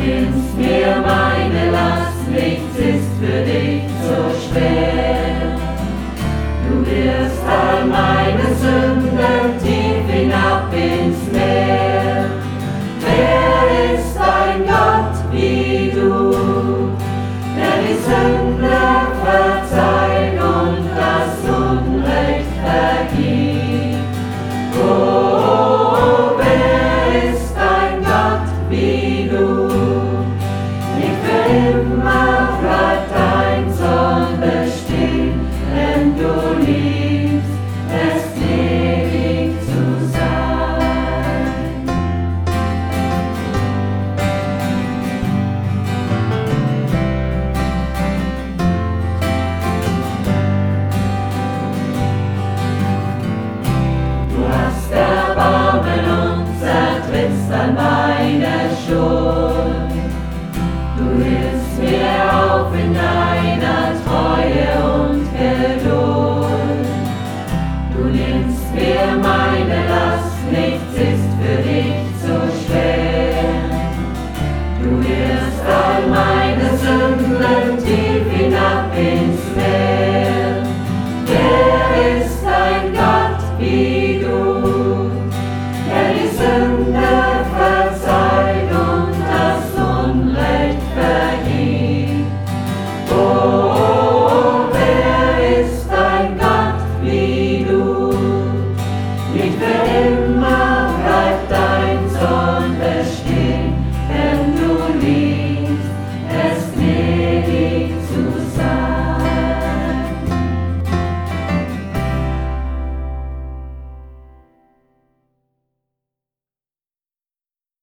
nimmst mir meine Last, nichts ist für dich so schwer. Du wirfst all meine Sünden tief hinab ins Meer. Wer ist ein Gott wie du, der die Sünde verzeiht und das Unrecht vergibt? Oh, wer ist ein Gott wie du? Nicht für immer bleibt dein Zorn bestehen, denn du liebst es ewig zu sein. Du hast Erbarmen und zertrittst an meiner Schuld. Du hilfst mir auf in deiner Treue und Geduld. Du nimmst mir meine Last, nichts ist für dich so schwer. Du